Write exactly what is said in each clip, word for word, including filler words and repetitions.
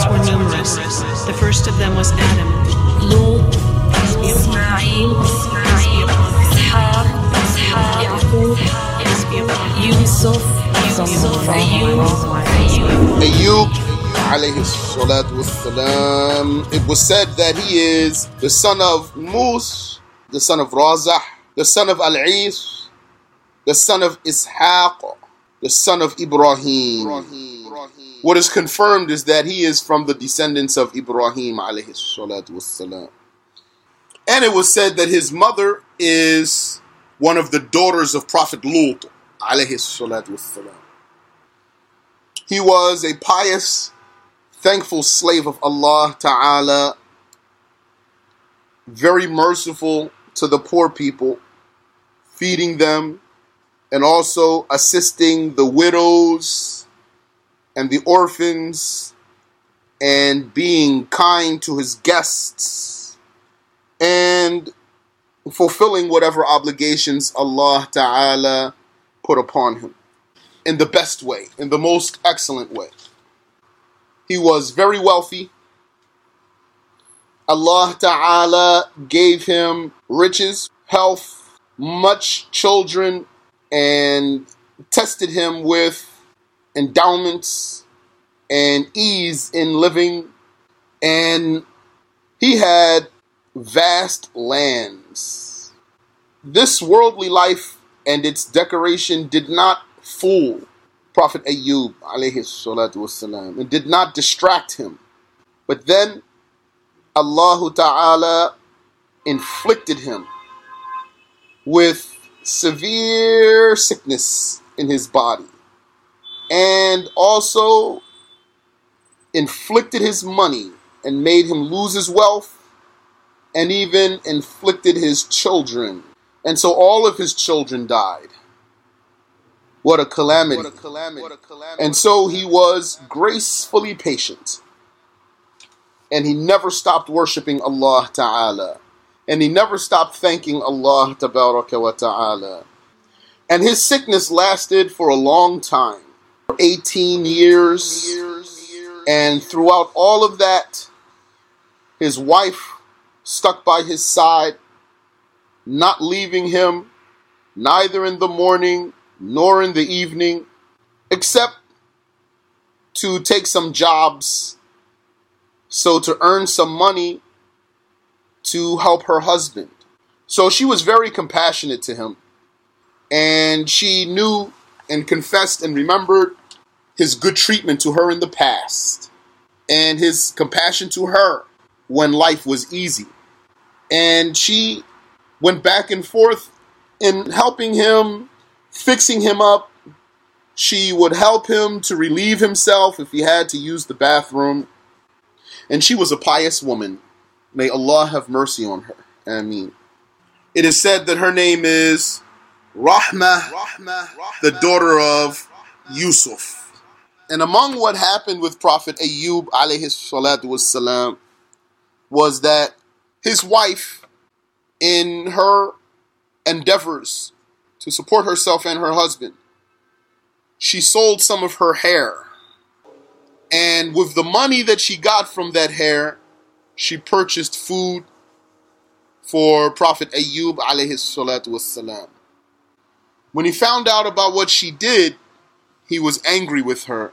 sons were numerous. The first of them was Adam. Lut, Ismail, Ishaq, Yaqub, Yusuf, Ayyub alayhi salatu wassalam. It was said that he is the son of Mus, the son of Razah, the son of Al-Is, the son of Ishaq, the son of Ibrahim. What is confirmed is that he is from the descendants of Ibrahim alayhi salatu wassalam. And it was said that his mother is one of the daughters of Prophet Lut alayhi salatu wassalam. He was a pious, thankful slave of Allah Ta'ala, very merciful to the poor people, feeding them, and also assisting the widows and the orphans, and being kind to his guests, and fulfilling whatever obligations Allah Ta'ala put upon him in the best way, in the most excellent way. He was very wealthy. Allah Ta'ala gave him riches, health, much children, and tested him with endowments and ease in living. And he had vast lands. This worldly life and its decoration did not fool Prophet Ayyub alayhi salatu wassalam. It did not distract him. But then Allah Ta'ala inflicted him with severe sickness in his body, and also inflicted his money and made him lose his wealth, and even inflicted his children. And so all of his children died. What a calamity. What a calamity. What a calamity. And so he was gracefully patient. And he never stopped worshiping Allah Ta'ala. And he never stopped thanking Allah Tabaraka wa Ta'ala. And his sickness lasted for a long time. eighteen years. And throughout all of that, his wife stuck by his side, not leaving him, neither in the morning nor in the evening, except to take some jobs, so to earn some money to help her husband. So she was very compassionate to him, and she knew and confessed and remembered his good treatment to her in the past, and his compassion to her when life was easy. And she went back and forth in helping him, fixing him up. She would help him to relieve himself if he had to use the bathroom. And she was a pious woman. May Allah have mercy on her. Ameen. It is said that her name is Rahmah, the daughter of Yusuf. And among what happened with Prophet Ayyub alayhi salatu wassalam was that his wife, in her endeavors to support herself and her husband, she sold some of her hair. And with the money that she got from that hair, she purchased food for Prophet Ayyub alayhi salatu wassalam. When he found out about what she did, he was angry with her.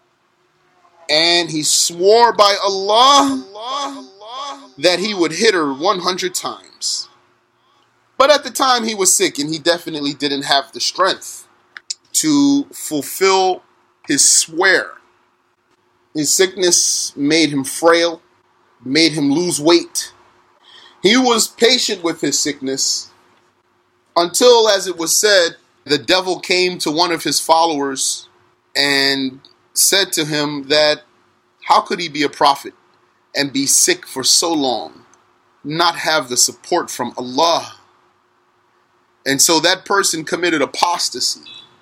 And he swore by Allah, Allah that he would hit her one hundred times. But at the time he was sick, and he definitely didn't have the strength to fulfill his swear. His sickness made him frail, made him lose weight. He was patient with his sickness until, as it was said, the devil came to one of his followers and said to him that how could he be a prophet and be sick for so long, not have the support from Allah? And so that person committed apostasy.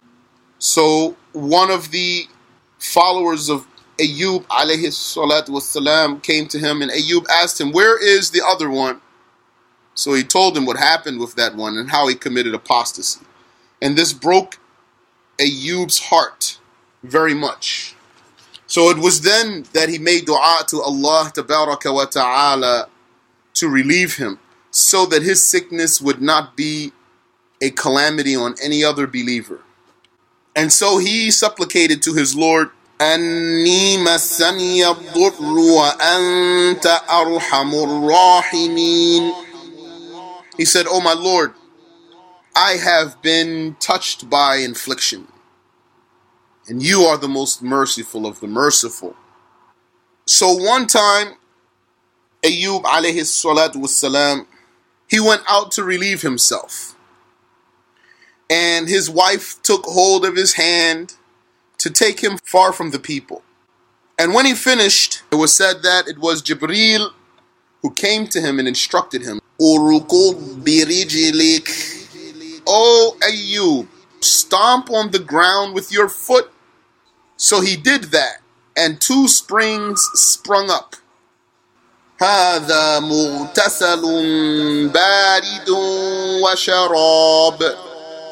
So one of the followers of Ayyub alayhi salatu wassalam came to him, and Ayyub asked him, where is the other one? So he told him what happened with that one and how he committed apostasy. And this broke Ayyub's heart very much. So it was then that he made dua to Allah Tabaraka wa Ta'ala to relieve him, so that his sickness would not be a calamity on any other believer. And so he supplicated to his Lord, أَنِّي مَسَّنِيَ الضُّرُّ وَأَنْتَ أَرْحَمُ الرَّاحِمِينَ. He said, "Oh my Lord, I have been touched by infliction, and you are the most merciful of the merciful." So one time, Ayyub alayhi salatu wassalam, he went out to relieve himself. And his wife took hold of his hand to take him far from the people. And when he finished, it was said that it was Jibreel who came to him and instructed him, "Urukub birijlik." "Oh Ayyub, stomp on the ground with your foot." So he did that, and two springs sprung up. هَذَا مُغْتَسَلٌ بَارِدٌ وَشَرَابٌ.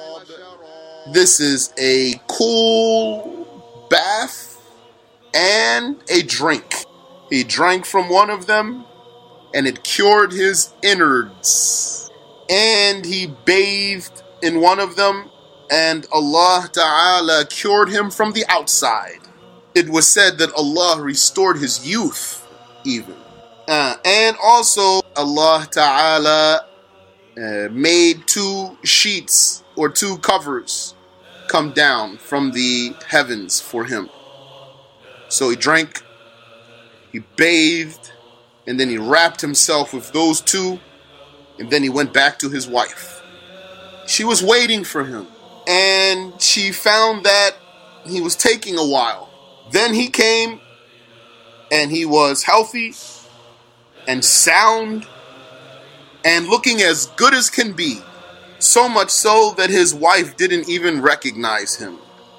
This is a cool bath and a drink. He drank from one of them, and it cured his innards. And he bathed in one of them, and Allah Ta'ala cured him from the outside. It was said that Allah restored his youth even. Uh, and also Allah Ta'ala uh, made two sheets or two covers come down from the heavens for him. So he drank, he bathed, and then he wrapped himself with those two, and then he went back to his wife. She was waiting for him, and she found that he was taking a while. Then he came, and he was healthy and sound and looking as good as can be, so much so that his wife didn't even recognize him.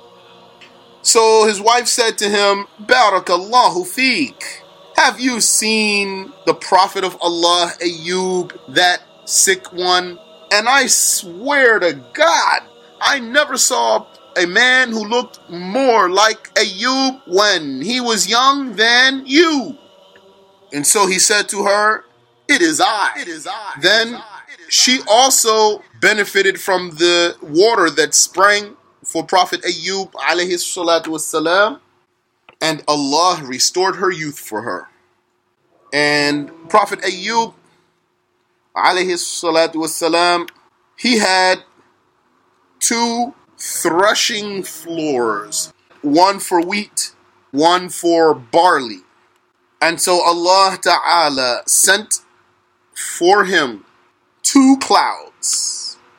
So his wife said to him, "Barakallahu feek. Have you seen the Prophet of Allah, Ayyub, that sick one? And I swear to God, I never saw a man who looked more like Ayyub when he was young than you." And so he said to her, "It is I." It is I. Then she also benefited from the water that sprang for Prophet Ayyub alayhi salatu wassalam, and Allah restored her youth for her. And Prophet Ayyub alayhi salatu wassalam, he had two threshing floors, one for wheat, one for barley. And so Allah Ta'ala sent for him two clouds.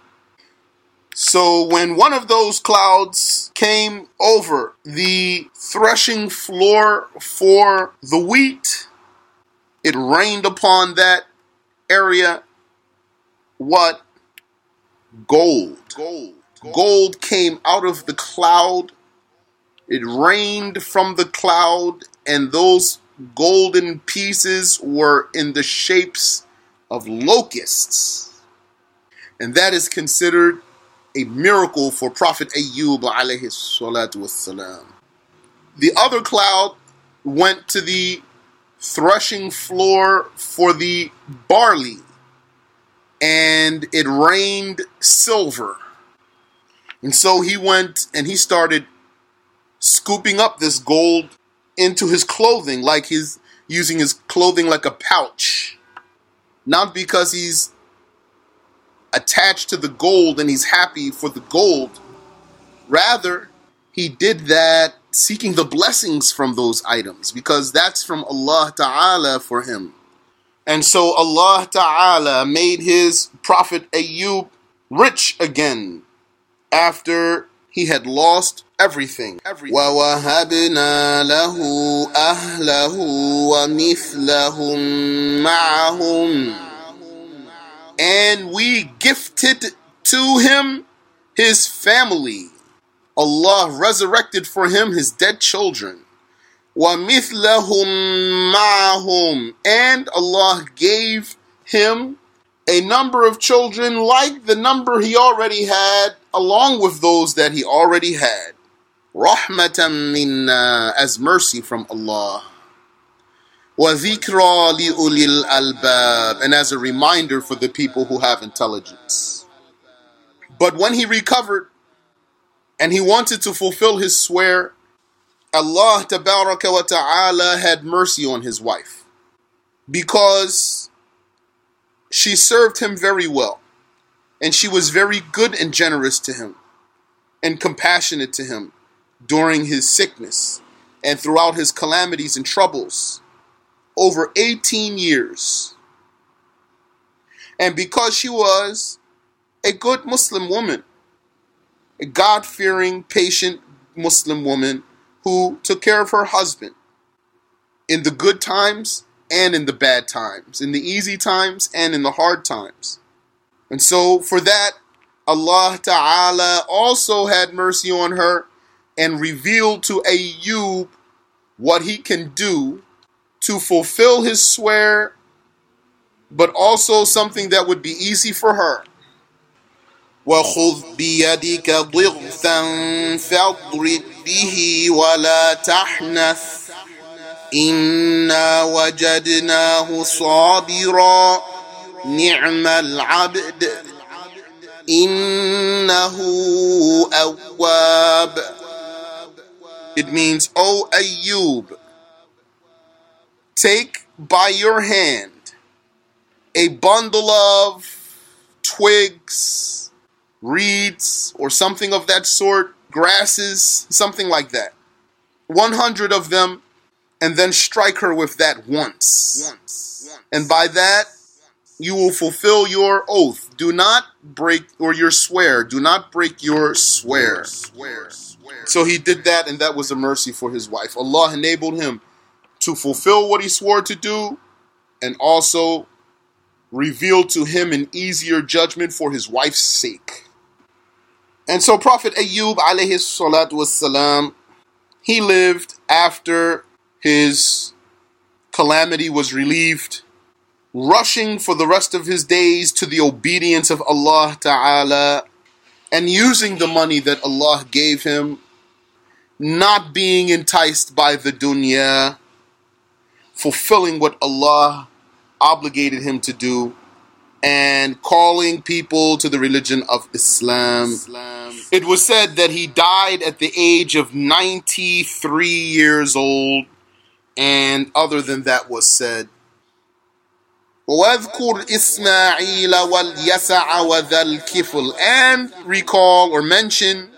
So when one of those clouds came over the threshing floor for the wheat, it rained upon that area what? Gold. Gold. Gold came out of the cloud. It rained from the cloud, and those golden pieces were in the shapes of locusts. And that is considered a miracle for Prophet Ayyub alayhi salatu wassalam. The other cloud went to the threshing floor for the barley, and it rained silver. And so he went and he started scooping up this gold into his clothing, like he's using his clothing like a pouch. Not because he's attached to the gold and he's happy for the gold. Rather, he did that seeking the blessings from those items, because that's from Allah Ta'ala for him. And so Allah Ta'ala made his Prophet Ayyub rich again after he had lost everything. وَوَهَبْنَا لَهُ أَهْلَهُ وَمِثْلَهُمْ مَعَهُمْ. And we gifted to him his family. Allah resurrected for him his dead children. وَمِثْلَهُمْ مَعَهُمْ. And Allah gave him a number of children like the number he already had, along with those that he already had. rahmatan minna, as mercy from Allah, wa dhikra li ulil albab, and as a reminder for the people who have intelligence. But when he recovered and he wanted to fulfill his swear, Allah tabaraka wa ta'ala had mercy on his wife, because she served him very well, and she was very good and generous to him and compassionate to him during his sickness and throughout his calamities and troubles over eighteen years. And because she was a good Muslim woman, a God-fearing, patient Muslim woman who took care of her husband in the good times and in the bad times, in the easy times and in the hard times. And so for that, Allah Ta'ala also had mercy on her and revealed to Ayyub what he can do to fulfill his swear, but also something that would be easy for her. وَخُذْ بِيَدِكَ ضِغْثًا فَاضْرِبْ بِهِ وَلَا تَحْنَثْ إِنَّا وَجَدْنَاهُ صَابِرًا نِعْمَ الْعَبْدُ إِنَّهُ أَوَّابٌ. It means, O Ayyub, take by your hand a bundle of twigs, reeds, or something of that sort, grasses, something like that. one hundred of them, and then strike her with that once. once. And by that, you will fulfill your oath. Do not break, or your swear. Do not break your swear. swear. So he did that, and that was a mercy for his wife. Allah enabled him to fulfill what he swore to do, and also revealed to him an easier judgment for his wife's sake. And so Prophet Ayyub alayhi salatu wassalam, he lived after his calamity was relieved, rushing for the rest of his days to the obedience of Allah Ta'ala, and using the money that Allah gave him, not being enticed by the dunya, fulfilling what Allah obligated him to do, and calling people to the religion of Islam. Islam. It was said that he died at the age of ninety-three years old, and other than that was said. وَاذْكُرْ إِسْمَاعِيلَ وَالْيَسَعَ وَذَا الْكِفْلِ, and recall or mention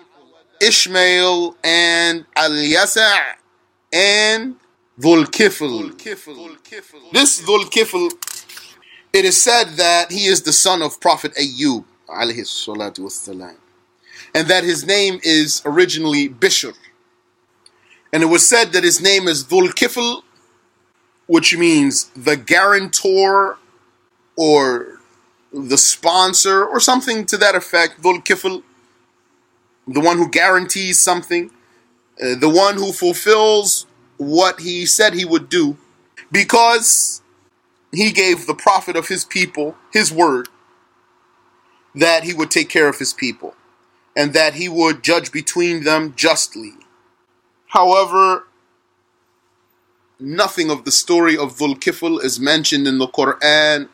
Ishmael and Al-Yasa' and Dhul Kifl. This Dhul Kifl, it is said that he is the son of Prophet Ayyub alayhi salatu wassalam, and that his name is originally Bishr. And it was said that his name is Dhul Kifl, which means the guarantor or the sponsor or something to that effect. Dhul Kifl, the one who guarantees something, uh, the one who fulfills what he said he would do, because he gave the prophet of his people his word that he would take care of his people and that he would judge between them justly. However, nothing of the story of Dhul Kifl is mentioned in the Quran.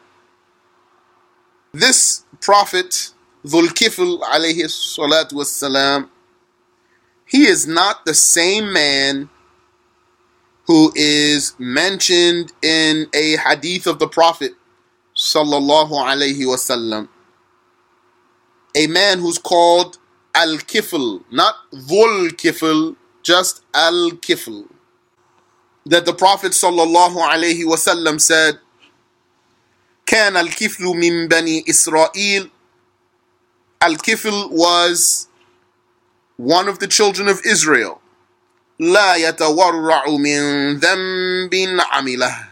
This prophet, Dhul Kifl alayhi salatu wassalam, he is not the same man who is mentioned in a hadith of the Prophet sallallahu alayhi wasallam. A man who's called Al-Kifl, not Dhul Kifl, just Al-Kifl. That the Prophet sallallahu alayhi wasallam said, كان الكفل من بني إسرائيل. Al-Kifl was one of the children of Israel. لا يتورع من ذنب عمله.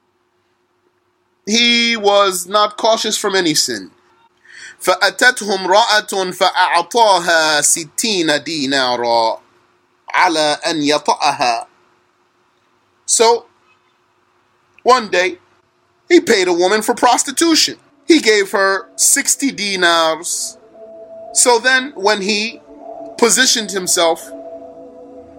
He was not cautious from any sin. فأتته امرأة فأعطاها ستين دينارا على أن يطأها. So, one day, he paid a woman for prostitution. He gave her sixty dinars. So then, when he positioned himself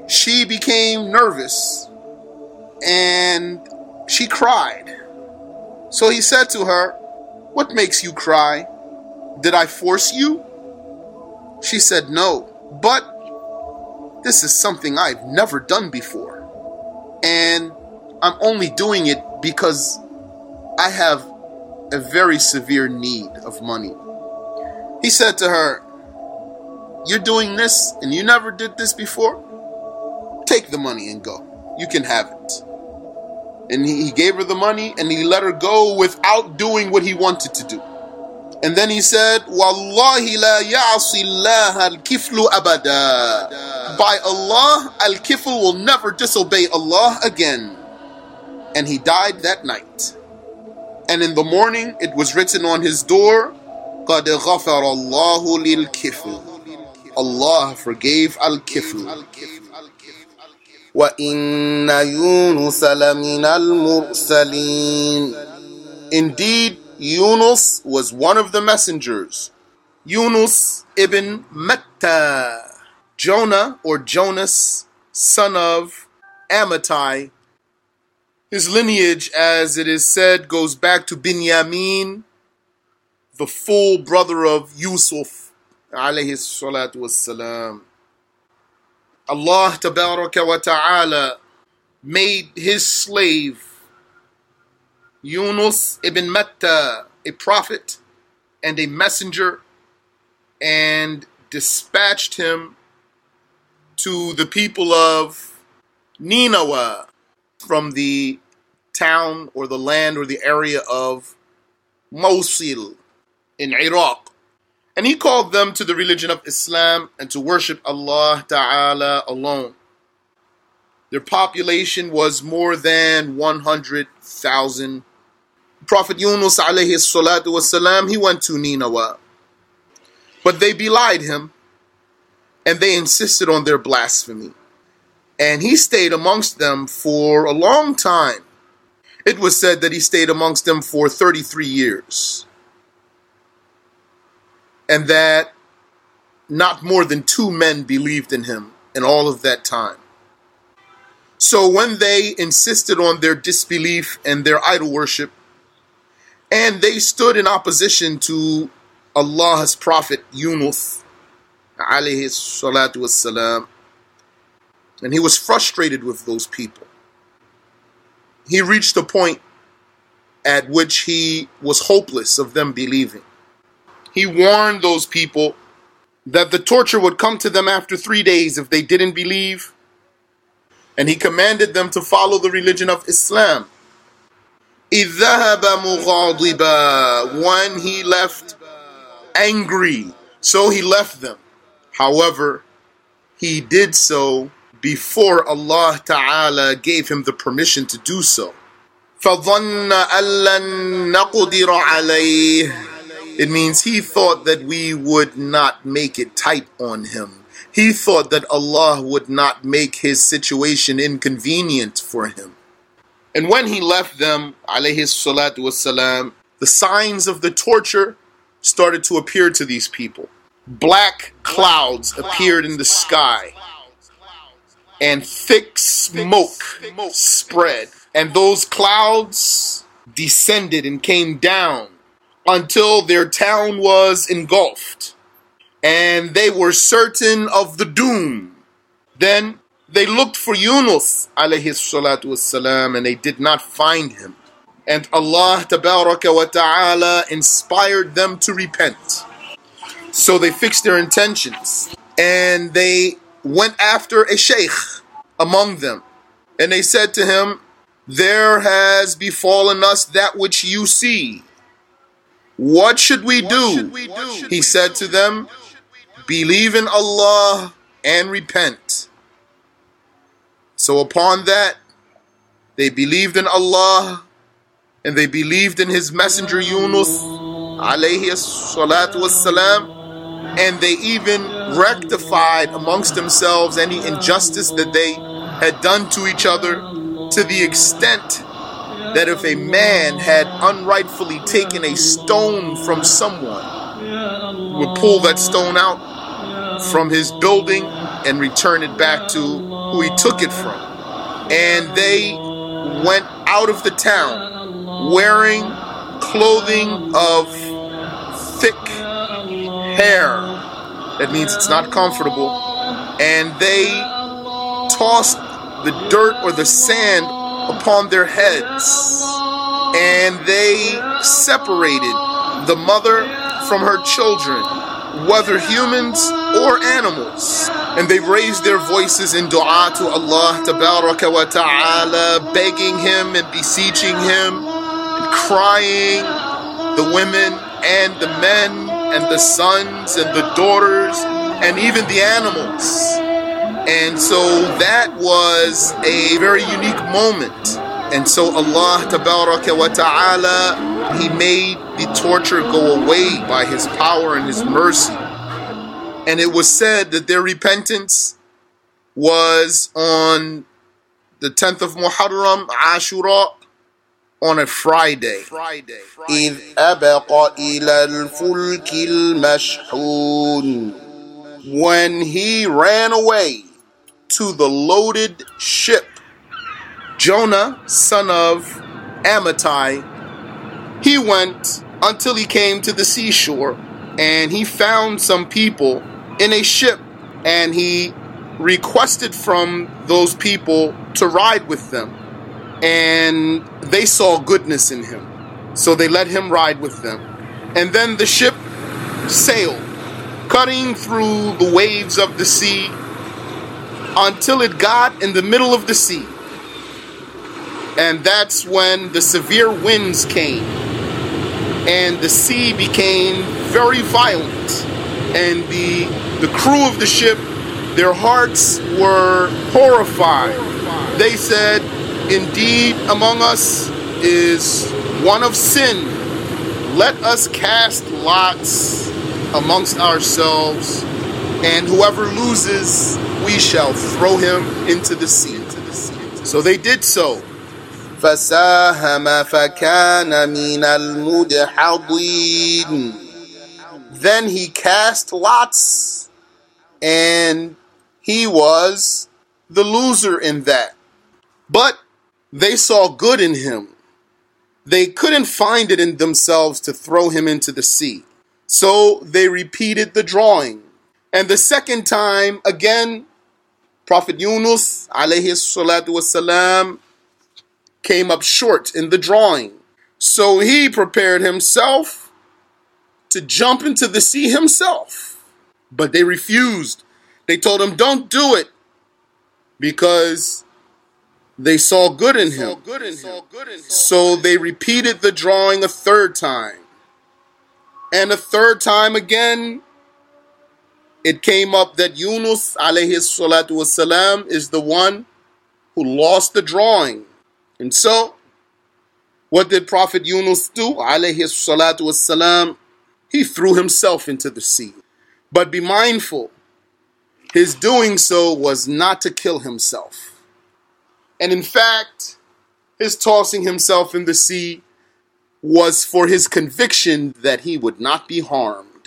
she became nervous and she cried. So he said to her, "What makes you cry? Did I force you?" She said, "No, but this is something I've never done before. And I'm only doing it because I have a very severe need of money." He said to her, "You're doing this and you never did this before? Take the money and go. You can have it." And he, he gave her the money and he let her go without doing what he wanted to do. And then he said, "Wallahi la ya'asi Allah al-kiflu abada." By Allah, al-kifl will never disobey Allah again. And he died that night. And in the morning, it was written on his door, قَدْ غَفَرَ اللَّهُ لِلْكِفْلِ. Allah forgave al-kifl. وَإِنَّ يُونُسَ لَمِنَ الْمُرْسَلِينَ. Indeed, Yunus was one of the messengers. Yunus ibn Matta. Jonah or Jonas, son of Amittai. His lineage, as it is said, goes back to Binyamin, the full brother of Yusuf, alayhi salatu wassalam. Allah tabaraka wa ta'ala made his slave, Yunus ibn Matta, a prophet and a messenger, and dispatched him to the people of Nineveh from the town or the land or the area of Mosul in Iraq. And he called them to the religion of Islam and to worship Allah Ta'ala alone. Their population was more than one hundred thousand. Prophet Yunus alayhi salatu wasalam, he went to Nineveh. But they belied him and they insisted on their blasphemy. And he stayed amongst them for a long time. It was said that he stayed amongst them for thirty-three years. And that not more than two men believed in him in all of that time. So when they insisted on their disbelief and their idol worship, and they stood in opposition to Allah's prophet Yunus, alayhi salatu wassalam, and he was frustrated with those people. He reached a point at which he was hopeless of them believing. He warned those people that the torture would come to them after three days if they didn't believe. And he commanded them to follow the religion of Islam. إِذْ ذَهَبَ مُغَاضِبًا. When he left angry, so he left them. However, he did so before Allah Ta'ala gave him the permission to do so. فَظَنَّ أَلَّن نَقْدِرَ عَلَيْهِ. It means he thought that we would not make it tight on him. He thought that Allah would not make his situation inconvenient for him. And when he left them, alayhi salatu wassalam, the signs of the torture started to appear to these people. Black clouds appeared in the sky, and thick smoke spread. And those clouds descended and came down until their town was engulfed, and they were certain of the doom. Then they looked for Yunus alayhi salatu wassalam, and they did not find him. And Allah tabaraka wa ta'ala inspired them to repent. So they fixed their intentions, and they went after a sheikh among them, and they said to him, "There has befallen us that which you see. What should we do?" He said to them, "Believe in Allah and repent." So upon that, they believed in Allah and they believed in his messenger Yunus alayhi salatu wassalam, and they even rectified amongst themselves any injustice that they had done to each other, to the extent that if a man had unrightfully taken a stone from someone, he would pull that stone out from his building and return it back to who he took it from. And they went out of the town wearing clothing of thick hair. That means it's not comfortable. And they tossed the dirt or the sand upon their heads. And they separated the mother from her children, whether humans or animals. And they raised their voices in dua to Allah Tabaraka wa Ta'ala, begging Him and beseeching Him, and crying, the women and the men and the sons and the daughters and even the animals. And so that was a very unique moment. And so Allah Tabaraka wa Ta'ala, He made the torture go away by His power and His mercy. And it was said that their repentance was on the tenth of Muharram, Ashura, on a Friday. Friday. إِذْ أَبَقَ إِلَى الْفُلْكِ الْمَشْحُونِ. When he ran away to the loaded ship, Jonah, son of Amittai, he went until he came to the seashore, and he found some people in a ship, and he requested from those people to ride with them, and they saw goodness in him, so they let him ride with them. And then the ship sailed, cutting through the waves of the sea until it got in the middle of the sea. And that's when the severe winds came, and the sea became very violent. And the, the crew of the ship, their hearts were horrified. They said, "Indeed, among us is one of sin. Let us cast lots amongst ourselves, and whoever loses, we shall throw him into the sea." So they did so. فَسَاهَمَ فَكَانَ مِنَ الْمُدْحَضِينَ. Then he cast lots, and he was the loser in that. But they saw good in him. They couldn't find it in themselves to throw him into the sea. So they repeated the drawing. And the second time, again, Prophet Yunus, alayhi salatu wasalam, came up short in the drawing. So he prepared himself to jump into the sea himself. But they refused. They told him, "Don't do it," because they saw good in him. So they repeated the drawing a third time. And a third time again, it came up that Yunus alayhi salatu wasalam is the one who lost the drawing. And so, what did Prophet Yunus do? Alayhi salatu wasalam, he threw himself into the sea. But be mindful, his doing so was not to kill himself. And in fact, his tossing himself in the sea was for his conviction that he would not be harmed.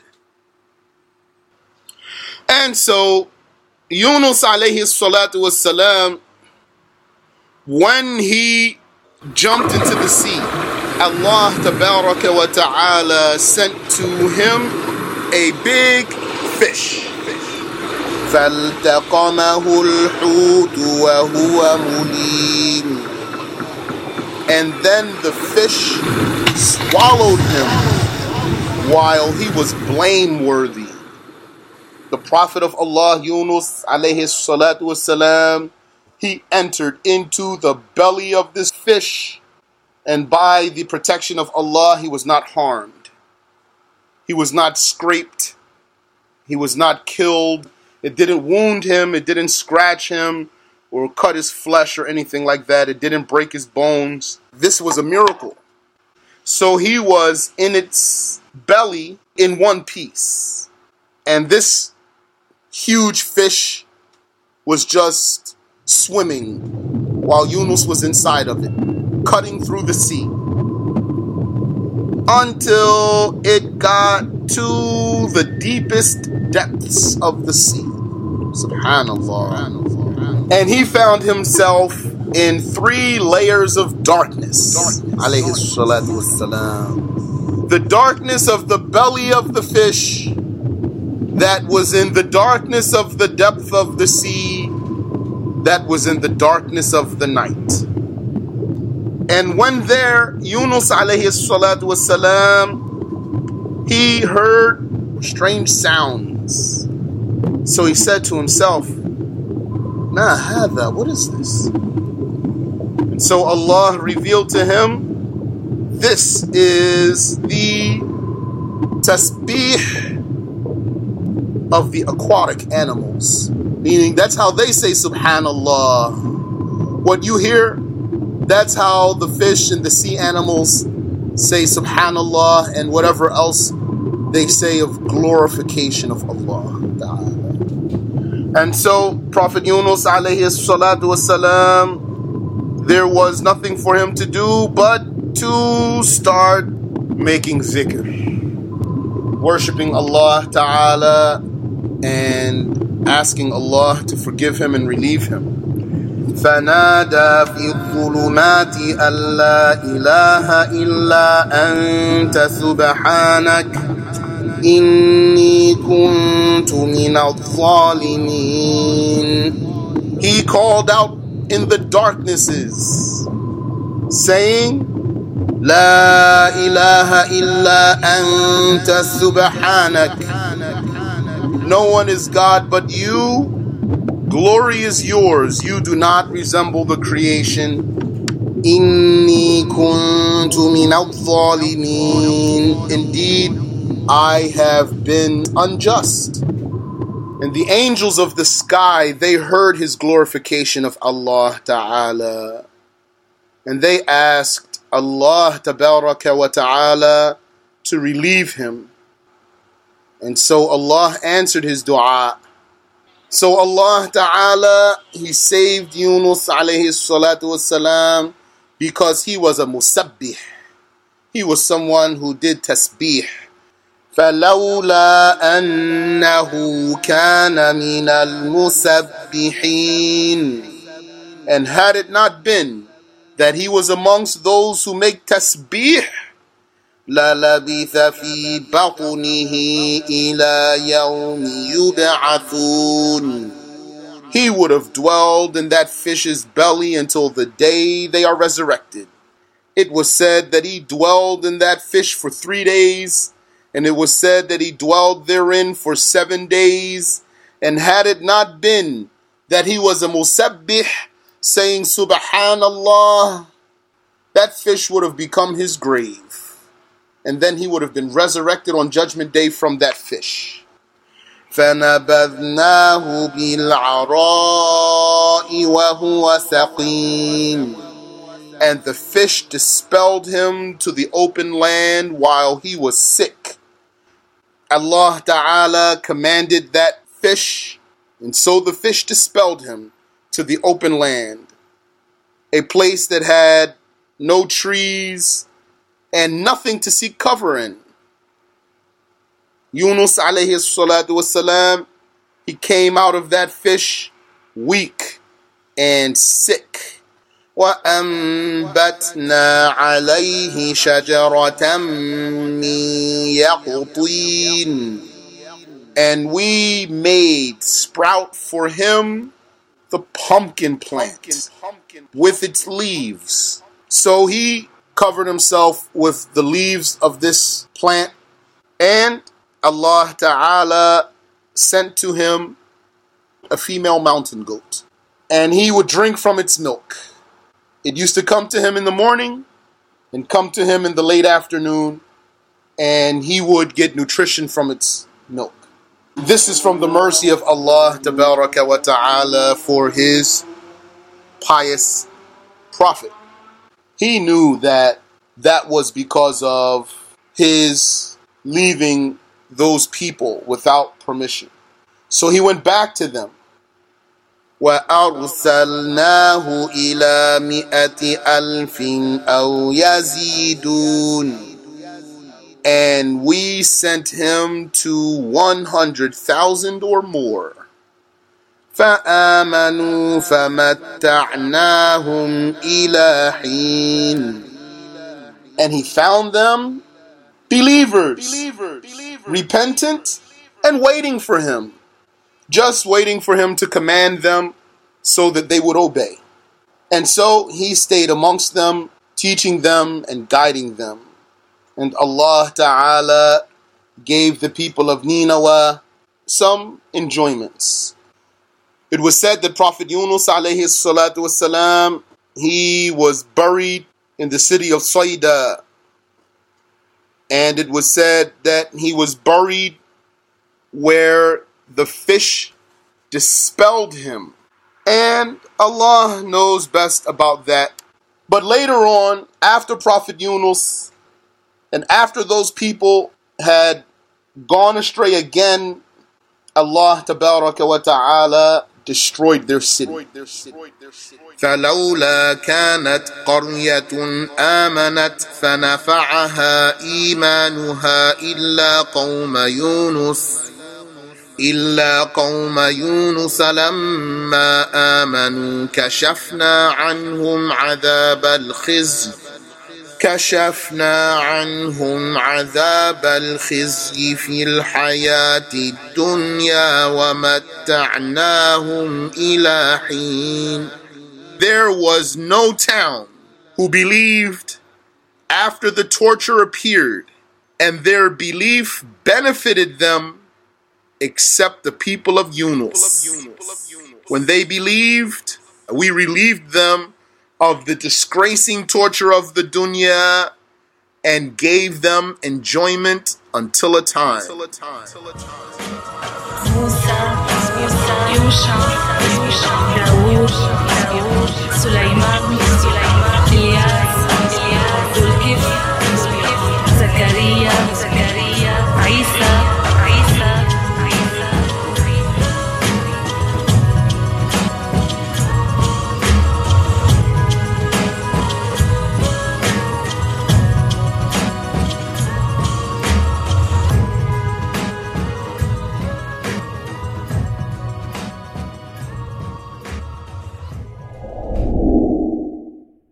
And so, Yunus alayhi salatu wasalam, when he jumped into the sea, Allah Tabaraka wa Ta'ala sent to him a big fish. فَالْتَقَمَهُ الْحُوتُ وَهُوَ مُلِيمٌ. And then the fish swallowed him while he was blameworthy. The Prophet of Allah, Yunus alayhi salatu wasalam, he entered into the belly of this fish, and by the protection of Allah, he was not harmed. He was not scraped. He was not killed. It didn't wound him. It didn't scratch him or cut his flesh or anything like that. It didn't break his bones. This was a miracle. So he was in its belly in one piece. And this huge fish was just swimming while Yunus was inside of it, cutting through the sea, until it got to the deepest depths of the sea. Subhanallah. Subhanallah. And he found himself in three layers of darkness. Alayhi salatu wassalam. The darkness of the belly of the fish that was in the darkness of the depth of the sea, that was in the darkness of the night. And when there, Yunus alayhi salatu wassalam, he heard strange sounds. So he said to himself, Ma hadha, what is this? And so Allah revealed to him, this is the tasbih of the aquatic animals. Meaning that's how they say subhanallah. What you hear, that's how the fish and the sea animals say subhanallah and whatever else they say of glorification of Allah Ta'ala. And so Prophet Yunus alayhi salatu wasalam, there was nothing for him to do but to start making zikr, worshipping Allah Ta'ala and asking Allah to forgive him and relieve him. فنادى في الظلمات أن لا إله إلا أنت سبحانك إني كنت من الظالمين. He called out in the darknesses, saying, لا إله إلا أنت سبحانك. No one is God but you. Glory is yours. You do not resemble the creation. Inni kuntu min al-zalimin. Indeed, I have been unjust. And the angels of the sky, they heard his glorification of Allah Ta'ala. And they asked Allah Tabaraka wa Ta'ala to relieve him. And so Allah answered his dua. So Allah Ta'ala, he saved Yunus alayhi salatu wassalam because he was a musabbih. He was someone who did tasbih. فَلَوْلَا أَنَّهُ كَانَ مِنَ الْمُسَبِّحِينَ. And had it not been that he was amongst those who make tasbih, لَلَبِثَ فِي بَطْنِهِ إِلَى يَوْمِ يُبْعَثُونَ. He would have dwelled in that fish's belly until the day they are resurrected. It was said that he dwelled in that fish for three days, and it was said that he dwelled therein for seven days. And had it not been that he was a musabbih, saying subhanallah, that fish would have become his grave. And then he would have been resurrected on Judgment Day from that fish. فَنَبَذْنَاهُ بِالْعَرَاءِ وَهُوَ سَقِيمٌ. And the fish dispelled him to the open land while he was sick. Allah Ta'ala commanded that fish, and so the fish dispelled him to the open land, a place that had no trees and nothing to seek cover in. Yunus alayhi salatu wassalam, he came out of that fish weak and sick. وَأَنبَتْنَا عَلَيْهِ شَجَرَةً مِّن يَقْطِينٍ. And we made sprout for him the pumpkin plant with its leaves. So he covered himself with the leaves of this plant, and Allah Ta'ala sent to him a female mountain goat, and he would drink from its milk. It used to come to him in the morning and come to him in the late afternoon, and he would get nutrition from its milk. This is from the mercy of Allah Tabaraka wa Ta'ala for his pious prophet. He knew that that was because of his leaving those people without permission. So he went back to them. وَأَرْسَلْنَاهُ إِلَى مِئَةِ أَلْفٍ أَوْ يَزِيدُونَ. And we sent him to one hundred thousand or more. فآمنوا فمتعناهم إلى حين. And he found them believers, repentant and waiting for him, just waiting for him to command them so that they would obey. And so he stayed amongst them, teaching them and guiding them. And Allah Ta'ala gave the people of Nineveh some enjoyments. It was said that Prophet Yunus alayhi salatu wasalam, he was buried in the city of Saida. And it was said that he was buried where the fish dispelled him. And Allah knows best about that. But later on, after Prophet Yunus, and after those people had gone astray again, Allah Tabaraka wa Ta'ala destroyed their city. فلولا كانت قرية آمنت فنفعها إيمانها إلا قوم يونس إلا قوم يونس لما آمنوا كشفنا عنهم عذاب الخزي كشفنا عنهم عذاب الخزي في الحياة الدنيا ومتعناهم إلى حين. There was no town who believed after the torture appeared, and their belief benefited them except the people of Yunus. When they believed, we relieved them of the disgracing torture of the dunya and gave them enjoyment until a time. Yusha, Yusha, Daoud, Sulaiman, Sulaiman.